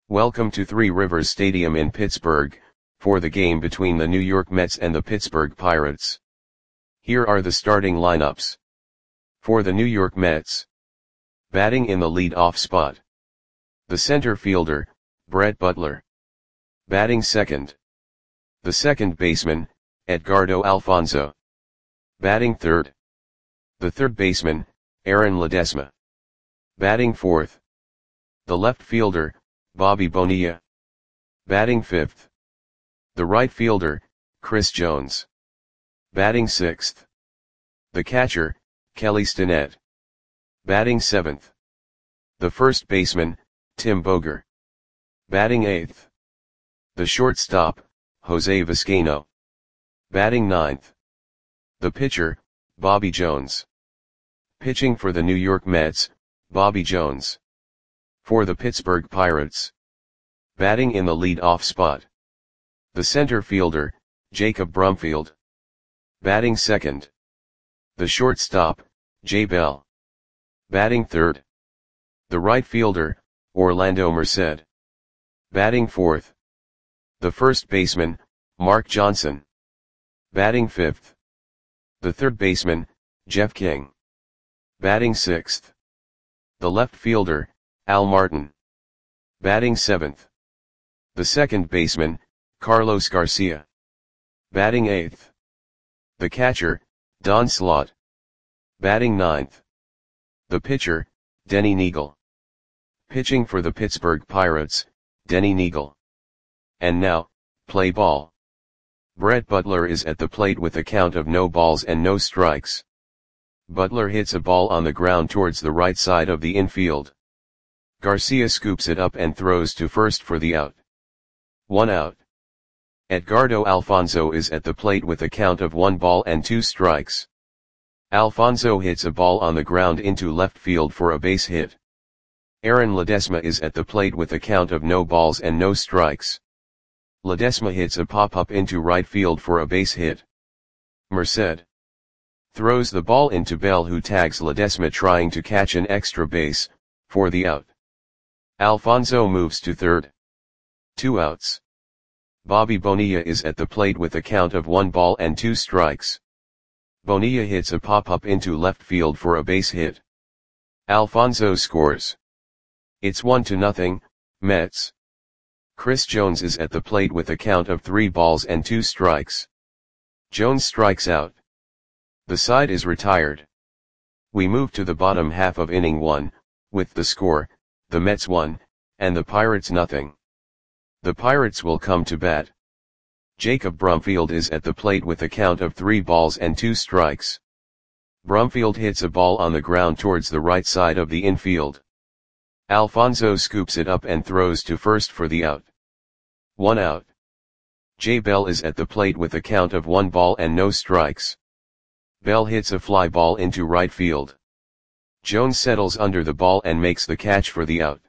Welcome to Three Rivers Stadium in Pittsburgh, for the game between the New York Mets and the Pittsburgh Pirates. Here are the starting lineups. For the New York Mets. Batting in the lead-off spot. The center fielder, Brett Butler. Batting second. The second baseman, Edgardo Alfonzo. Batting third. The third baseman, Aaron Ledesma. Batting fourth. The left fielder, Bobby Bonilla. Batting fifth. The right fielder, Chris Jones. Batting sixth. The catcher, Kelly Stinnett. Batting seventh. The first baseman, Tim Boger. Batting eighth. The shortstop, Jose Vizcaino. Batting ninth. The pitcher, Bobby Jones. Pitching for the New York Mets, Bobby Jones. For the Pittsburgh Pirates. Batting in the lead-off spot. The center fielder, Jacob Brumfield. Batting second. The shortstop, Jay Bell. Batting third. The right fielder, Orlando Merced. Batting fourth. The first baseman, Mark Johnson. Batting fifth. The third baseman, Jeff King. Batting sixth. The left fielder, Al Martin. Batting seventh. The second baseman, Carlos Garcia. Batting eighth. The catcher, Don Slaught. Batting ninth. The pitcher, Denny Neagle. Pitching for the Pittsburgh Pirates, Denny Neagle. And now, play ball. Brett Butler is at the plate with a count of no balls and no strikes. Butler hits a ball on the ground towards the right side of the infield. Garcia scoops it up and throws to first for the out. 1 out. Edgardo Alfonzo is at the plate with a count of 1 ball and 2 strikes. Alfonzo hits a ball on the ground into left field for a base hit. Aaron Ledesma is at the plate with a count of no balls and no strikes. Ledesma hits a pop-up into right field for a base hit. Merced throws the ball into Bell, who tags Ledesma trying to catch an extra base, for the out. Alfonzo moves to third. 2 outs. Bobby Bonilla is at the plate with a count of 1 ball and 2 strikes. Bonilla hits a pop-up into left field for a base hit. Alfonzo scores. It's 1-0, Mets. Chris Jones is at the plate with a count of 3 balls and 2 strikes. Jones strikes out. The side is retired. We move to the bottom half of inning 1, with the score, the Mets 1, and the Pirates 0. The Pirates will come to bat. Jacob Brumfield is at the plate with a count of 3 balls and 2 strikes. Brumfield hits a ball on the ground towards the right side of the infield. Alfonzo scoops it up and throws to first for the out. 1 out. Jay Bell is at the plate with a count of 1 ball and no strikes. Bell hits a fly ball into right field. Jones settles under the ball and makes the catch for the out.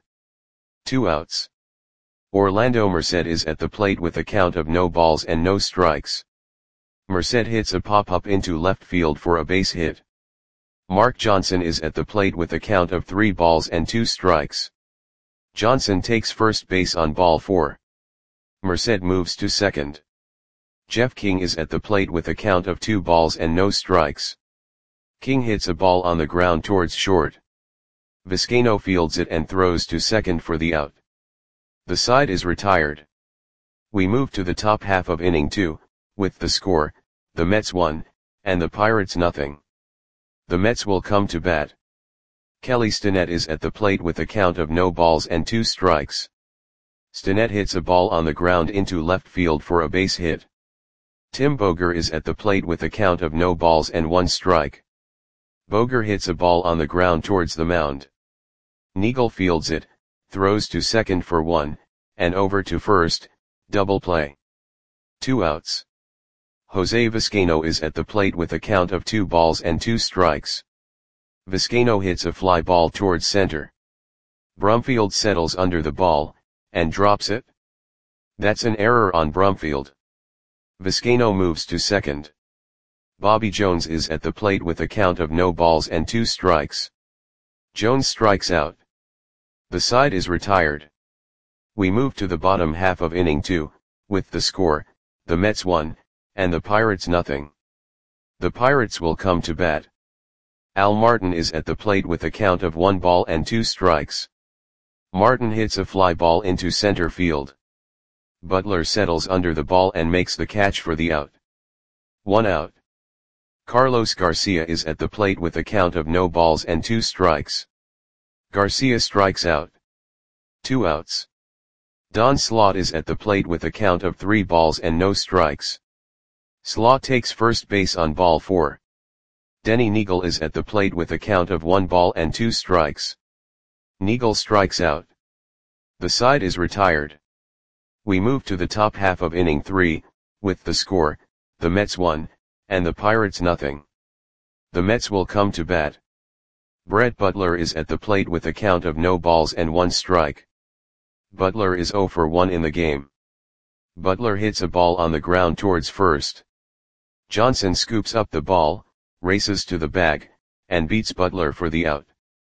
2 outs. Orlando Merced is at the plate with a count of no balls and no strikes. Merced hits a pop-up into left field for a base hit. Mark Johnson is at the plate with a count of 3 balls and 2 strikes. Johnson takes first base on ball 4. Merced moves to second. Jeff King is at the plate with a count of 2 balls and no strikes. King hits a ball on the ground towards short. Vizcaino fields it and throws to second for the out. The side is retired. We move to the top half of inning 2, with the score, the Mets 1, and the Pirates 0. The Mets will come to bat. Kelly Stinnett is at the plate with a count of no balls and 2 strikes. Stinnett hits a ball on the ground into left field for a base hit. Tim Boger is at the plate with a count of no balls and 1 strike. Boger hits a ball on the ground towards the mound. Neagle fields it, throws to second for 1, and over to first, double play. 2 outs. Jose Vizcaino is at the plate with a count of 2 balls and 2 strikes. Vizcaino hits a fly ball towards center. Brumfield settles under the ball, and drops it. That's an error on Brumfield. Vizcaino moves to second. Bobby Jones is at the plate with a count of no balls and 2 strikes. Jones strikes out. The side is retired. We move to the bottom half of inning 2, with the score, the Mets 1, and the Pirates nothing. The Pirates will come to bat. Al Martin is at the plate with a count of 1 ball and 2 strikes. Martin hits a fly ball into center field. Butler settles under the ball and makes the catch for the out. 1 out. Carlos Garcia is at the plate with a count of no balls and 2 strikes. Garcia strikes out. 2 outs. Don Slaught is at the plate with a count of 3 balls and no strikes. Slaught takes first base on ball 4. Denny Neagle is at the plate with a count of 1 ball and 2 strikes. Neagle strikes out. The side is retired. We move to the top half of inning 3, with the score, the Mets 1, and the Pirates nothing. The Mets will come to bat. Brett Butler is at the plate with a count of no balls and 1 strike. Butler is 0 for 1 in the game. Butler hits a ball on the ground towards first. Johnson scoops up the ball, races to the bag, and beats Butler for the out.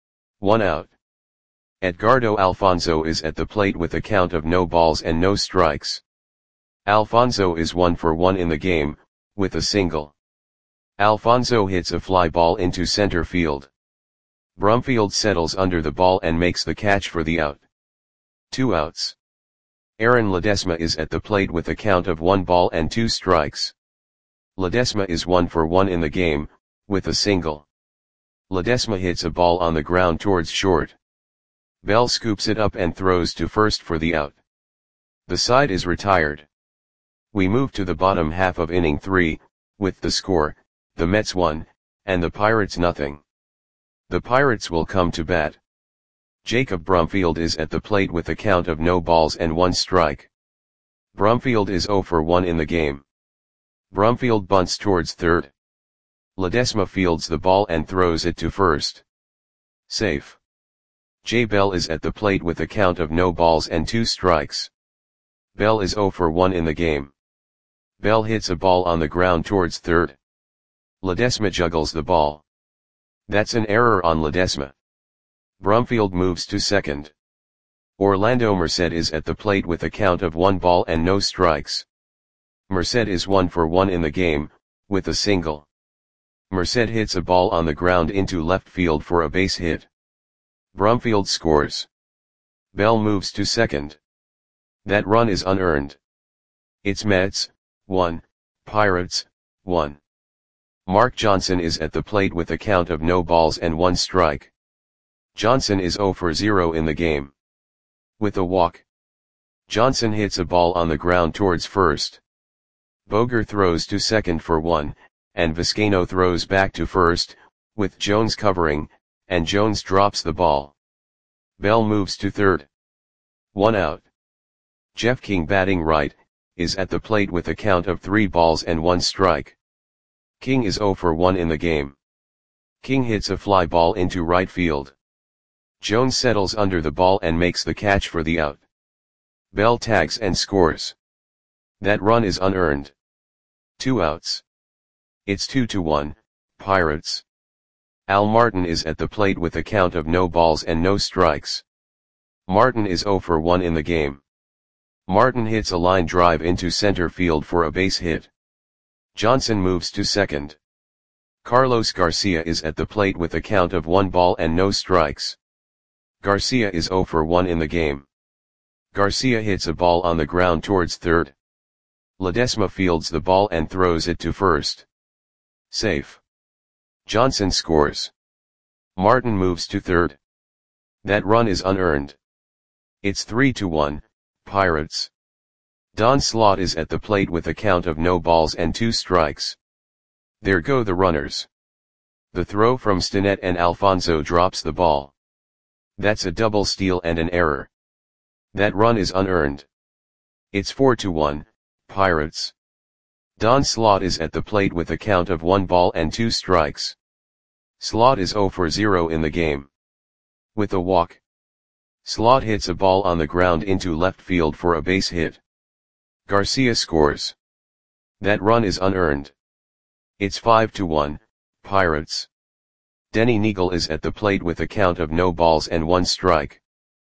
1 out. Edgardo Alfonzo is at the plate with a count of no balls and no strikes. Alfonzo is 1 for 1 in the game, with a single. Alfonzo hits a fly ball into center field. Brumfield settles under the ball and makes the catch for the out. 2 outs. Aaron Ledesma is at the plate with a count of 1 ball and 2 strikes. Ledesma is 1 for 1 in the game, with a single. Ledesma hits a ball on the ground towards short. Bell scoops it up and throws to first for the out. The side is retired. We move to the bottom half of inning 3, with the score, the Mets 1, and the Pirates nothing. The Pirates will come to bat. Jacob Brumfield is at the plate with a count of no balls and 1 strike. Brumfield is 0 for 1 in the game. Brumfield bunts towards third. Ledesma fields the ball and throws it to first. Safe. Jay Bell is at the plate with a count of no balls and 2 strikes. Bell is 0 for 1 in the game. Bell hits a ball on the ground towards third. Ledesma juggles the ball. That's an error on Ledesma. Brumfield moves to second. Orlando Merced is at the plate with a count of 1 ball and no strikes. Merced is 1 for 1 in the game, with a single. Merced hits a ball on the ground into left field for a base hit. Brumfield scores. Bell moves to second. That run is unearned. It's Mets 1, Pirates 1. Mark Johnson is at the plate with a count of no balls and 1 strike. Johnson is 0 for 0 in the game. With a walk. Johnson hits a ball on the ground towards first. Boger throws to second for 1, and Vizcaino throws back to first, with Jones covering, and Jones drops the ball. Bell moves to third. 1 out. Jeff King, batting right, is at the plate with a count of 3 balls and 1 strike. King is 0 for 1 in the game. King hits a fly ball into right field. Jones settles under the ball and makes the catch for the out. Bell tags and scores. That run is unearned. 2 outs. It's 2-1, Pirates. Al Martin is at the plate with a count of no balls and no strikes. Martin is 0 for 1 in the game. Martin hits a line drive into center field for a base hit. Johnson moves to second. Carlos Garcia is at the plate with a count of 1 ball and no strikes. Garcia is 0 for 1 in the game. Garcia hits a ball on the ground towards third. Ledesma fields the ball and throws it to first. Safe. Johnson scores. Martin moves to third. That run is unearned. It's 3-1, Pirates. Don Slaught is at the plate with a count of no balls and 2 strikes. There go the runners. The throw from Stinnett and Alfonzo drops the ball. That's a double steal and an error. That run is unearned. It's 4-1, Pirates. Don Slaught is at the plate with a count of 1 ball and 2 strikes. Slaught is 0 for 0 in the game. With a walk. Slaught hits a ball on the ground into left field for a base hit. Garcia scores. That run is unearned. It's 5-1, Pirates. Denny Neagle is at the plate with a count of no balls and 1 strike.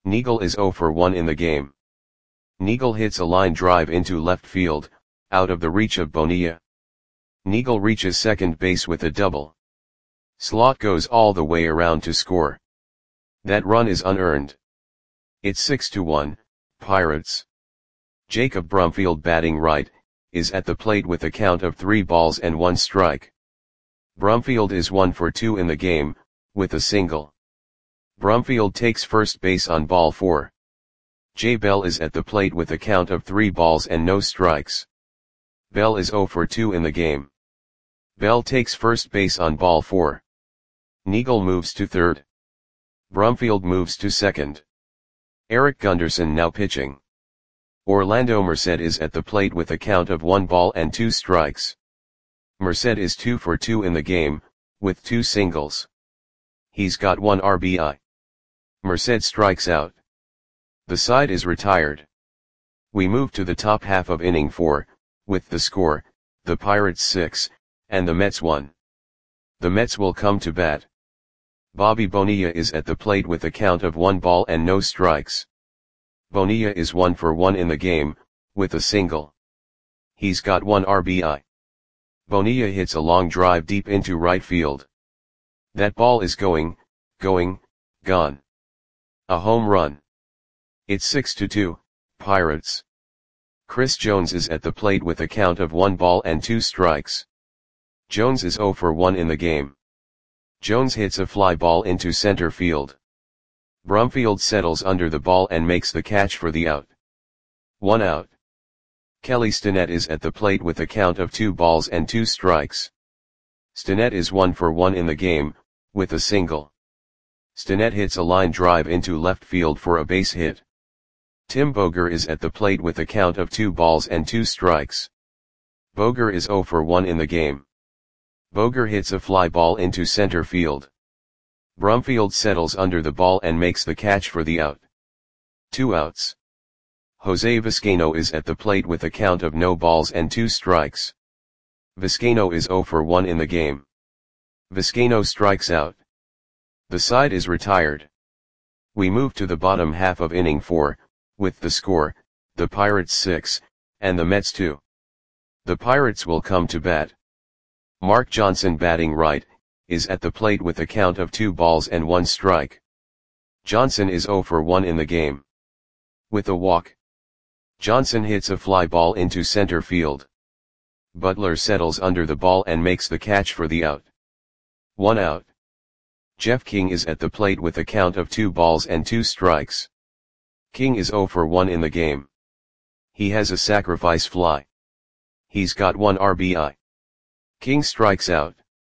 Neagle is 0 for 1 in the game. Neagle hits a line drive into left field, out of the reach of Bonilla. Neagle reaches second base with a double. Slot goes all the way around to score. That run is unearned. It's 6-1, Pirates. Jacob Brumfield, batting right, is at the plate with a count of 3 balls and 1 strike. Brumfield is 1 for 2 in the game, with a single. Brumfield takes first base on ball 4. Jay Bell is at the plate with a count of 3 balls and no strikes. Bell is 0 for 2 in the game. Bell takes first base on ball 4. Neagle moves to third. Brumfield moves to second. Eric Gunderson now pitching. Orlando Merced is at the plate with a count of 1 ball and 2 strikes. Merced is 2 for 2 in the game, with 2 singles. He's got 1 RBI. Merced strikes out. The side is retired. We move to the top half of inning 4, with the score, the Pirates 6, and the Mets 1. The Mets will come to bat. Bobby Bonilla is at the plate with a count of 1 ball and no strikes. Bonilla is 1 for 1 in the game, with a single. He's got 1 RBI. Bonilla hits a long drive deep into right field. That ball is gone. A home run. It's 6-2, Pirates. Chris Jones is at the plate with a count of 1 ball and 2 strikes. Jones is 0 for 1 in the game. Jones hits a fly ball into center field. Brumfield settles under the ball and makes the catch for the out. 1 out. Kelly Stinnett is at the plate with a count of 2 balls and 2 strikes. Stinnett is 1 for 1 in the game, with a single. Stinnett hits a line drive into left field for a base hit. Tim Boger is at the plate with a count of 2 balls and 2 strikes. Boger is 0 for 1 in the game. Boger hits a fly ball into center field. Brumfield settles under the ball and makes the catch for the out. 2 outs. Jose Vizcaino is at the plate with a count of no balls and 2 strikes. Vizcaino is 0 for 1 in the game. Vizcaino strikes out. The side is retired. We move to the bottom half of inning 4, with the score, the Pirates 6, and the Mets 2. The Pirates will come to bat. Mark Johnson, batting right, is at the plate with a count of 2 balls and 1 strike. Johnson is 0 for 1 in the game. With a walk. Johnson hits a fly ball into center field. Butler settles under the ball and makes the catch for the out. 1 out. Jeff King is at the plate with a count of 2 balls and 2 strikes. King is 0 for 1 in the game. He has a sacrifice fly. He's got 1 RBI. King strikes out.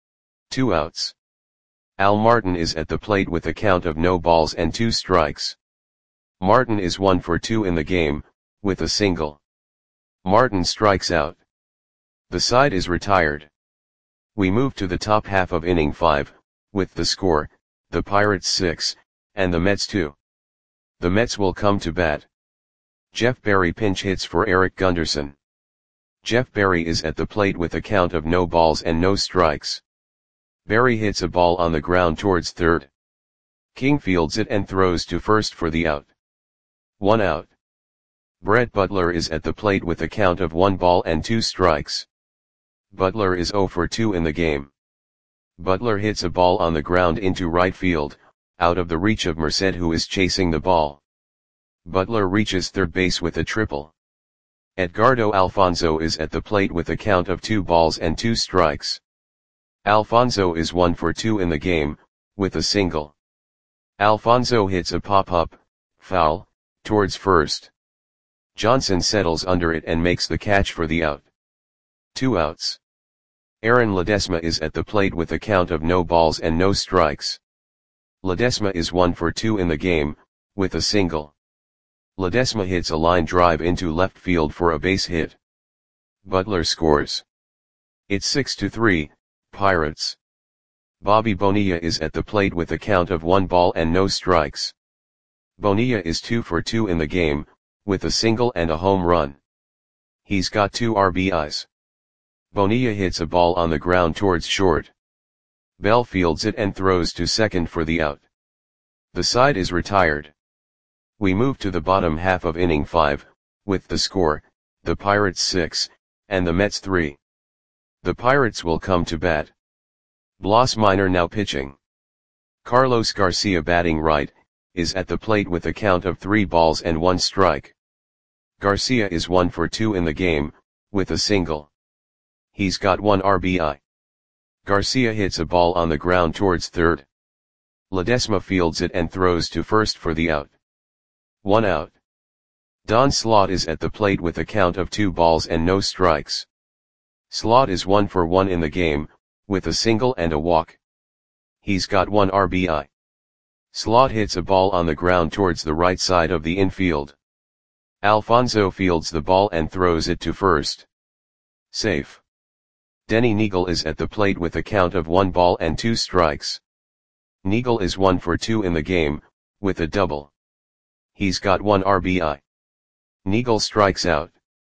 2 outs. Al Martin is at the plate with a count of no balls and 2 strikes. Martin is 1 for 2 in the game, with a single. Martin strikes out. The side is retired. We move to the top half of inning 5, with the score, the Pirates 6, and the Mets 2. The Mets will come to bat. Jeff Berry pinch hits for Eric Gunderson. Jeff Berry is at the plate with a count of no balls and no strikes. Berry hits a ball on the ground towards third. King fields it and throws to first for the out. 1 out. Brett Butler is at the plate with a count of 1 ball and 2 strikes. Butler is 0 for 2 in the game. Butler hits a ball on the ground into right field, out of the reach of Merced, who is chasing the ball. Butler reaches third base with a triple. Edgardo Alfonzo is at the plate with a count of 2 balls and 2 strikes. Alfonzo is 1 for 2 in the game, with a single. Alfonzo hits a pop-up, foul, towards first. Johnson settles under it and makes the catch for the out. 2 outs. Aaron Ledesma is at the plate with a count of no balls and no strikes. Ledesma is 1 for 2 in the game, with a single. Ledesma hits a line drive into left field for a base hit. Butler scores. It's 6-3, Pirates. Bobby Bonilla is at the plate with a count of 1 ball and no strikes. Bonilla is 2 for 2 in the game, with a single and a home run. He's got 2 RBIs. Bonilla hits a ball on the ground towards short. Bell fields it and throws to second for the out. The side is retired. We move to the bottom half of inning 5, with the score, the Pirates 6, and the Mets 3. The Pirates will come to bat. Blas Minor now pitching. Carlos Garcia batting right, is at the plate with a count of 3 balls and 1 strike. Garcia is 1 for 2 in the game, with a single. He's got 1 RBI. Garcia hits a ball on the ground towards third. Ledesma fields it and throws to first for the out. 1 out. Don Slaught is at the plate with a count of 2 balls and no strikes. Slaught is 1 for 1 in the game, with a single and a walk. He's got 1 RBI. Slaught hits a ball on the ground towards the right side of the infield. Alfonso fields the ball and throws it to first. Safe. Denny Neagle is at the plate with a count of 1 ball and 2 strikes. Neagle is 1 for 2 in the game, with a double. He's got 1 RBI. Neagle strikes out.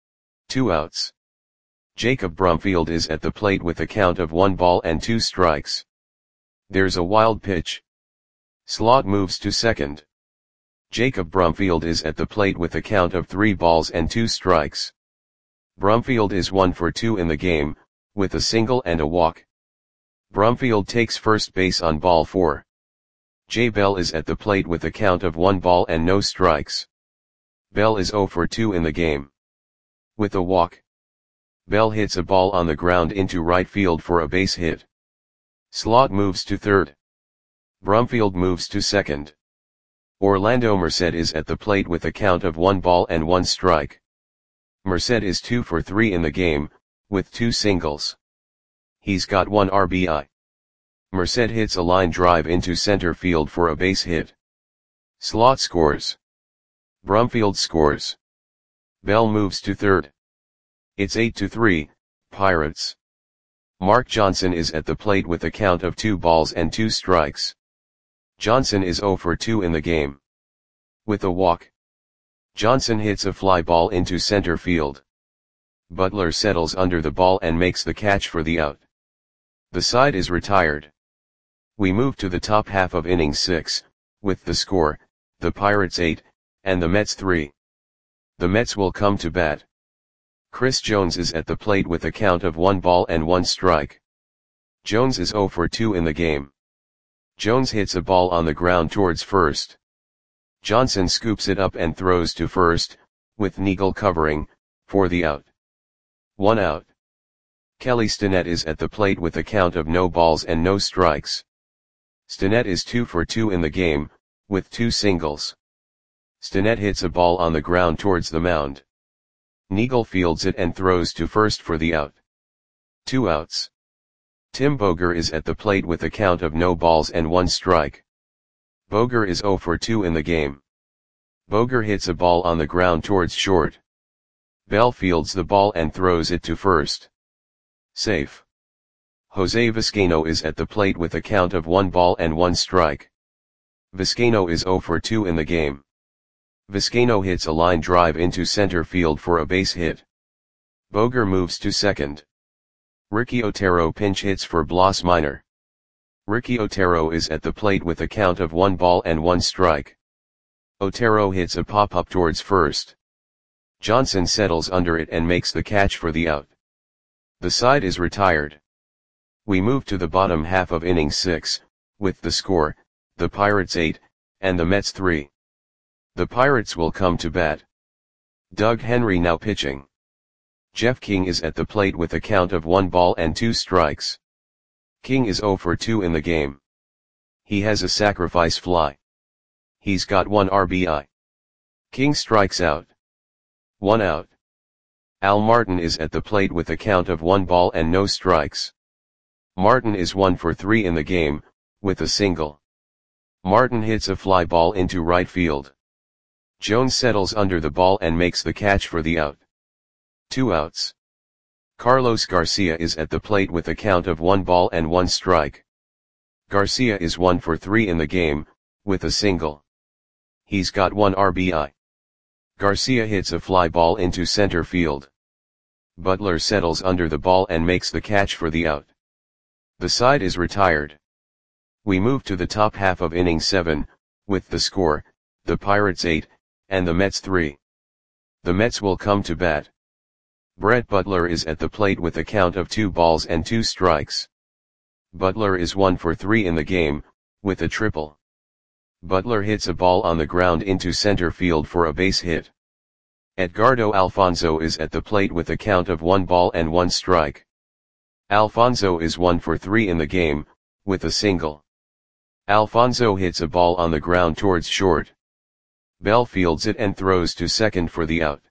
2 outs. Jacob Brumfield is at the plate with a count of 1 ball and 2 strikes. There's a wild pitch. Slaught moves to second. Jacob Brumfield is at the plate with a count of 3 balls and 2 strikes. Brumfield is 1 for 2 in the game, with a single and a walk. Brumfield takes first base on ball 4. Jay Bell is at the plate with a count of 1 ball and no strikes. Bell is 0 for 2 in the game. With a walk. Bell hits a ball on the ground into right field for a base hit. Slaught moves to third. Brumfield moves to second. Orlando Merced is at the plate with a count of 1 ball and 1 strike. Merced is 2 for 3 in the game, with 2 singles. He's got 1 RBI. Merced hits a line drive into center field for a base hit. Slaught scores. Brumfield scores. Bell moves to third. It's 8-3, Pirates. Mark Johnson is at the plate with a count of 2 balls and 2 strikes. Johnson is 0 for 2 in the game. With a walk. Johnson hits a fly ball into center field. Butler settles under the ball and makes the catch for the out. The side is retired. We move to the top half of inning 6, with the score, the Pirates 8, and the Mets 3. The Mets will come to bat. Chris Jones is at the plate with a count of 1 ball and 1 strike. Jones is 0 for 2 in the game. Jones hits a ball on the ground towards first. Johnson scoops it up and throws to first, with Neagle covering, for the out. 1 out. Kelly Stinnett is at the plate with a count of no balls and no strikes. Stinnett is 2 for 2 in the game, with 2 singles. Stinnett hits a ball on the ground towards the mound. Neagle fields it and throws to first for the out. 2 outs. Tim Boger is at the plate with a count of no balls and 1 strike. Boger is 0 for 2 in the game. Boger hits a ball on the ground towards short. Bell fields the ball and throws it to first. Safe. Jose Vizcaino is at the plate with a count of 1 ball and 1 strike. Vizcaino is 0 for 2 in the game. Vizcaino hits a line drive into center field for a base hit. Boger moves to second. Ricky Otero pinch hits for Blas Minor. Ricky Otero is at the plate with a count of 1 ball and 1 strike. Otero hits a pop-up towards first. Johnson settles under it and makes the catch for the out. The side is retired. We move to the bottom half of inning 6, with the score, the Pirates 8, and the Mets 3. The Pirates will come to bat. Doug Henry now pitching. Jeff King is at the plate with a count of 1 ball and 2 strikes. King is 0 for 2 in the game. He has a sacrifice fly. He's got 1 RBI. King strikes out. 1 out. Al Martin is at the plate with a count of 1 ball and no strikes. Martin is 1 for 3 in the game, with a single. Martin hits a fly ball into right field. Jones settles under the ball and makes the catch for the out. 2 outs. Carlos Garcia is at the plate with a count of 1 ball and 1 strike. Garcia is 1 for 3 in the game, with a single. He's got 1 RBI. Garcia hits a fly ball into center field. Butler settles under the ball and makes the catch for the out. The side is retired. We move to the top half of inning 7, with the score, the Pirates 8, and the Mets 3. The Mets will come to bat. Brett Butler is at the plate with a count of 2 balls and 2 strikes. Butler is 1 for 3 in the game, with a triple. Butler hits a ball on the ground into center field for a base hit. Edgardo Alfonzo is at the plate with a count of 1 ball and 1 strike. Alfonzo is 1 for 3 in the game, with a single. Alfonzo hits a ball on the ground towards short. Bell fields it and throws to second for the out.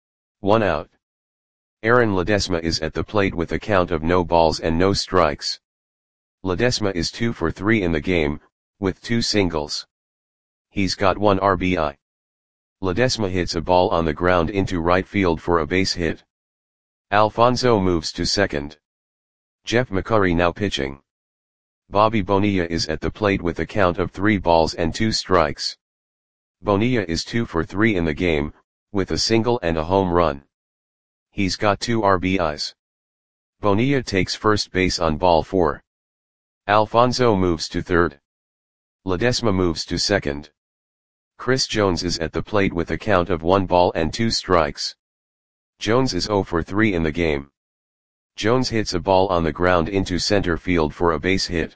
1 out. Aaron Ledesma is at the plate with a count of no balls and no strikes. Ledesma is 2 for 3 in the game, with 2 singles. He's got 1 RBI. Ledesma hits a ball on the ground into right field for a base hit. Alfonzo moves to second. Jeff McCurry now pitching. Bobby Bonilla is at the plate with a count of 3 balls and 2 strikes. Bonilla is 2 for 3 in the game, with a single and a home run. He's got 2 RBIs. Bonilla takes first base on ball 4. Alfonzo moves to third. Ledesma moves to second. Chris Jones is at the plate with a count of 1 ball and 2 strikes. Jones is 0 for 3 in the game. Jones hits a ball on the ground into center field for a base hit.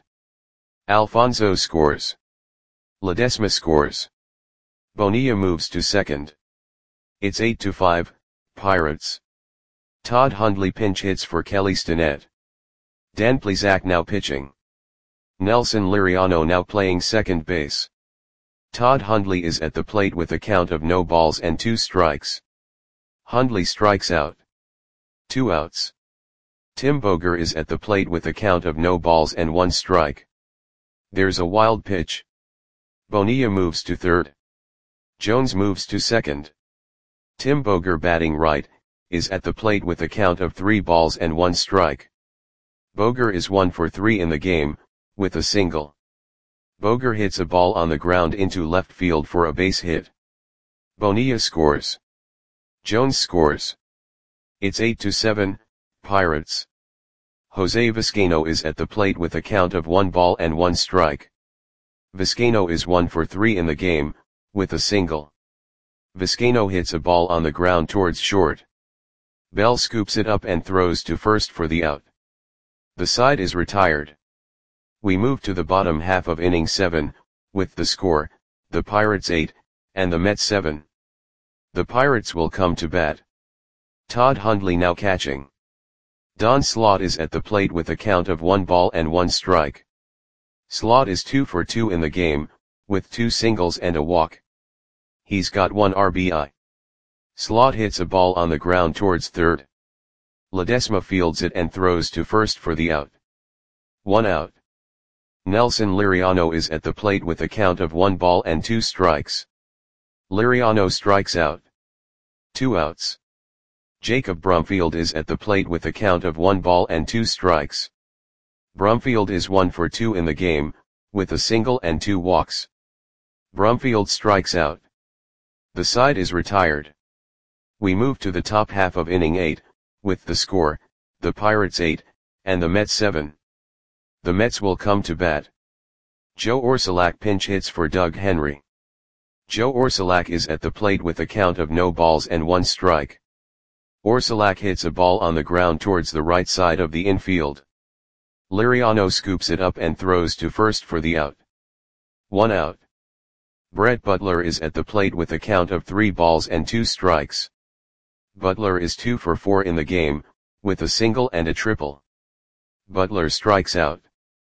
Alfonzo scores. Ledesma scores. Bonilla moves to second. It's 8-5, Pirates. Todd Hundley pinch hits for Kelly Stinnett. Dan Plesac now pitching. Nelson Liriano now playing second base. Todd Hundley is at the plate with a count of no balls and 2 strikes. Hundley strikes out. 2 outs. Tim Boger is at the plate with a count of no balls and 1 strike. There's a wild pitch. Bonilla moves to third. Jones moves to second. Tim Boger batting right, is at the plate with a count of 3 balls and 1 strike. Boger is 1 for 3 in the game, with a single. Boger hits a ball on the ground into left field for a base hit. Bonilla scores. Jones scores. It's 8-7, Pirates. Jose Vizcaino is at the plate with a count of 1 ball and 1 strike. Vizcaino is 1 for 3 in the game, with a single. Vizcaino hits a ball on the ground towards short. Bell scoops it up and throws to first for the out. The side is retired. We move to the bottom half of inning 7, with the score, the Pirates 8, and the Mets 7. The Pirates will come to bat. Todd Hundley now catching. Don Slaught is at the plate with a count of 1 ball and 1 strike. Slaught is 2 for 2 in the game, with 2 singles and a walk. He's got 1 RBI. Slaught hits a ball on the ground towards third. Ledesma fields it and throws to first for the out. 1 out. Nelson Liriano is at the plate with a count of 1 ball and 2 strikes. Liriano strikes out. 2 outs. Jacob Brumfield is at the plate with a count of 1 ball and 2 strikes. Brumfield is 1 for 2 in the game, with a single and 2 walks. Brumfield strikes out. The side is retired. We move to the top half of inning 8, with the score, the Pirates 8, and the Mets 7. The Mets will come to bat. Joe Orsulak pinch hits for Doug Henry. Joe Orsulak is at the plate with a count of no balls and 1 strike. Orsulak hits a ball on the ground towards the right side of the infield. Liriano scoops it up and throws to first for the out. 1 out. Brett Butler is at the plate with a count of 3 balls and 2 strikes. Butler is 2 for 4 in the game, with a single and a triple. Butler strikes out.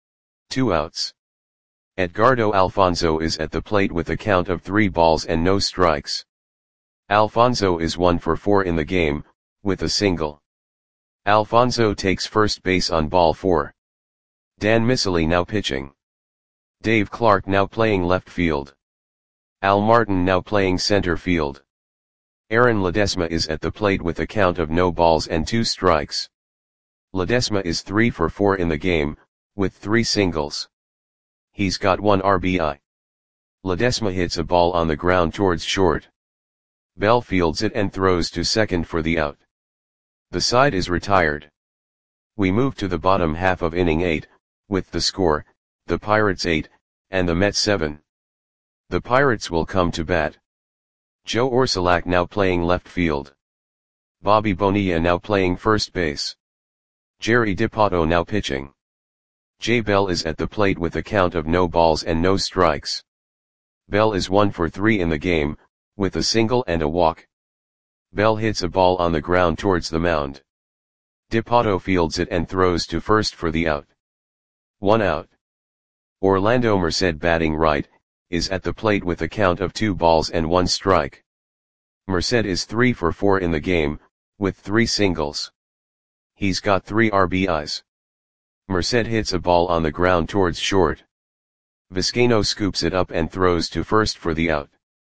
2 outs. Edgardo Alfonzo is at the plate with a count of 3 balls and no strikes. Alfonzo is 1 for 4 in the game, with a single. Alfonzo takes first base on ball 4. Dan Miceli now pitching. Dave Clark now playing left field. Al Martin now playing center field. Aaron Ledesma is at the plate with a count of no balls and 2 strikes. Ledesma is 3 for 4 in the game, with 3 singles. He's got 1 RBI. Ledesma hits a ball on the ground towards short. Bell fields it and throws to second for the out. The side is retired. We move to the bottom half of inning 8, with the score, the Pirates 8, and the Mets 7. The Pirates will come to bat. Joe Orsulak now playing left field. Bobby Bonilla now playing first base. Jerry Dipoto now pitching. Jay Bell is at the plate with a count of no balls and no strikes. Bell is 1 for 3 in the game, with a single and a walk. Bell hits a ball on the ground towards the mound. Dipoto fields it and throws to first for the out. 1 out. Orlando Merced batting right, is at the plate with a count of 2 balls and 1 strike. Merced is 3 for 4 in the game, with 3 singles. He's got 3 RBIs. Merced hits a ball on the ground towards short. Vizcaino scoops it up and throws to first for the out.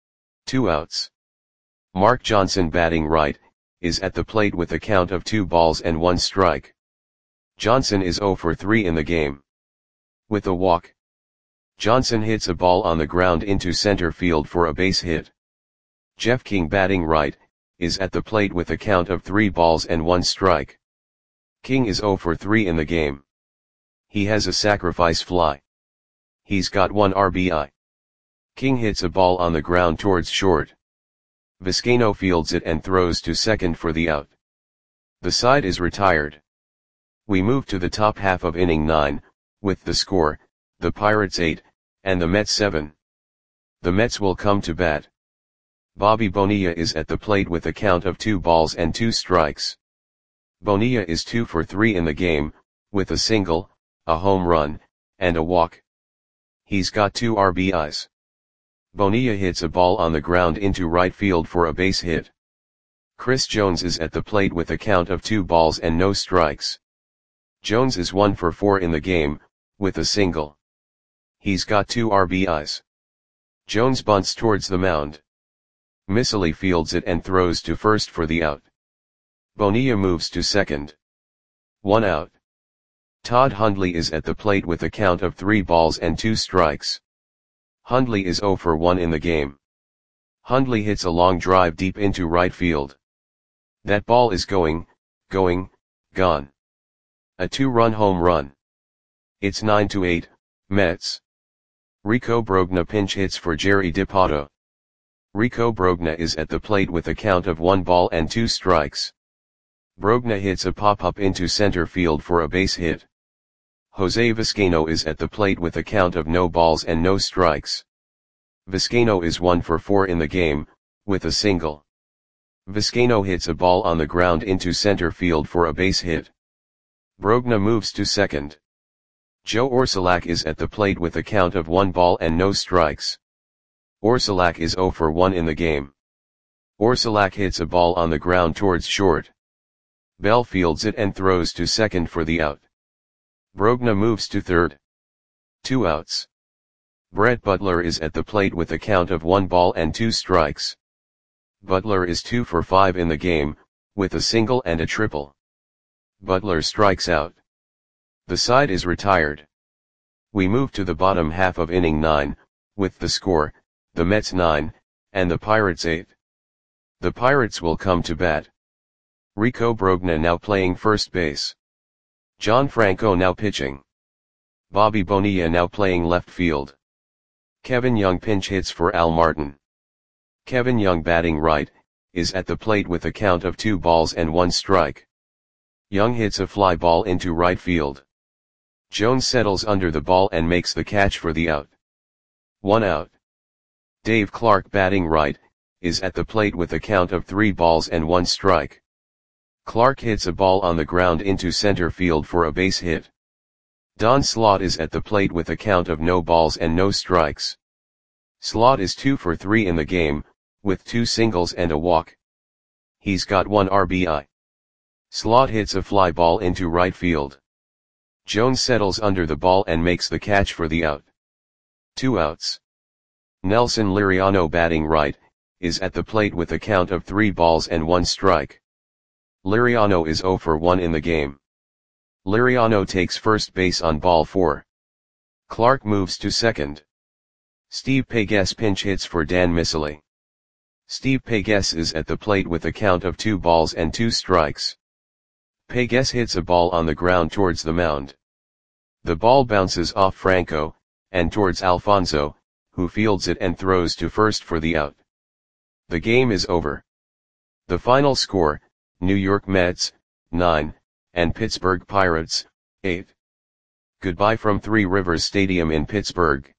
2 outs. Mark Johnson batting right, is at the plate with a count of 2 balls and 1 strike. Johnson is 0 for 3 in the game. With a walk. Johnson hits a ball on the ground into center field for a base hit. Jeff King batting right, is at the plate with a count of 3 balls and 1 strike. King is 0 for 3 in the game. He has a sacrifice fly. He's got 1 RBI. King hits a ball on the ground towards short. Vizcaino fields it and throws to second for the out. The side is retired. We move to the top half of inning 9, with the score, the Pirates 8, and the Mets 7. The Mets will come to bat. Bobby Bonilla is at the plate with a count of 2 balls and 2 strikes. Bonilla is 2 for 3 in the game, with a single, a home run, and a walk. He's got 2 RBIs. Bonilla hits a ball on the ground into right field for a base hit. Chris Jones is at the plate with a count of 2 balls and no strikes. Jones is 1 for 4 in the game, with a single. He's got 2 RBIs. Jones bunts towards the mound. Missile fields it and throws to first for the out. Bonilla moves to second. 1 out. Todd Hundley is at the plate with a count of 3 balls and 2 strikes. Hundley is 0 for 1 in the game. Hundley hits a long drive deep into right field. That ball is gone. A 2-run home run. It's 9-8, Mets. Rico Brogna pinch hits for Jerry Dipoto. Rico Brogna is at the plate with a count of 1 ball and 2 strikes. Brogna hits a pop-up into center field for a base hit. Jose Vizcaino is at the plate with a count of no balls and no strikes. Vizcaino is 1 for 4 in the game, with a single. Vizcaino hits a ball on the ground into center field for a base hit. Brogna moves to second. Joe Orsulak is at the plate with a count of 1 ball and no strikes. Orsulak is 0 for 1 in the game. Orsulak hits a ball on the ground towards short. Bell fields it and throws to second for the out. Brogna moves to third. 2 outs. Brett Butler is at the plate with a count of 1 ball and 2 strikes. Butler is 2 for 5 in the game, with a single and a triple. Butler strikes out. The side is retired. We move to the bottom half of inning 9, with the score, the Mets 9, and the Pirates 8. The Pirates will come to bat. Rico Brogna now playing first base. John Franco now pitching. Bobby Bonilla now playing left field. Kevin Young pinch hits for Al Martin. Kevin Young batting right, is at the plate with a count of 2 balls and 1 strike. Young hits a fly ball into right field. Jones settles under the ball and makes the catch for the out. 1 out. Dave Clark batting right, is at the plate with a count of 3 balls and 1 strike. Clark hits a ball on the ground into center field for a base hit. Don Slaught is at the plate with a count of no balls and no strikes. Slaught is 2 for 3 in the game, with 2 singles and a walk. He's got 1 RBI. Slaught hits a fly ball into right field. Jones settles under the ball and makes the catch for the out. 2 outs. Nelson Liriano batting right, is at the plate with a count of 3 balls and 1 strike. Liriano is 0 for 1 in the game. Liriano takes first base on ball 4. Clark moves to second. Steve Pegues pinch hits for Dan Missile. Steve Pegues is at the plate with a count of 2 balls and 2 strikes. Pegues hits a ball on the ground towards the mound. The ball bounces off Franco, and towards Alfonso, who fields it and throws to first for the out. The game is over. The final score, New York Mets, 9, and Pittsburgh Pirates, 8. Goodbye from Three Rivers Stadium in Pittsburgh.